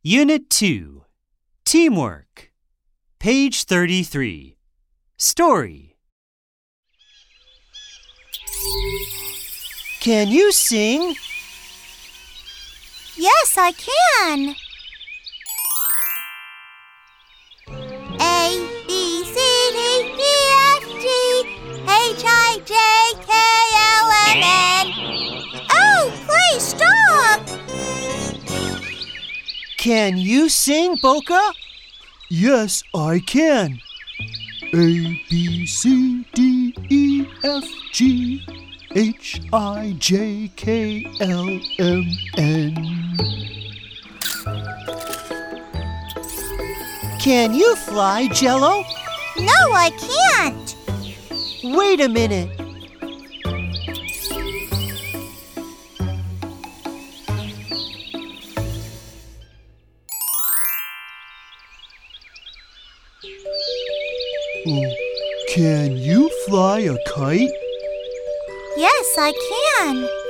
Unit 2, Teamwork. Page 33. Story. Can you sing? Yes, I can. A, B, C, D, E, F, G, H, I, J, K, L, M, N. Oh, please stop! Can you sing, Boca? Yes, I can. A, B, C, D, E, F, G, H, I, J, K, L, M, N. Can you fly, Jello? No, I can't. Wait a minute. Oh, can you fly a kite? Yes, I can.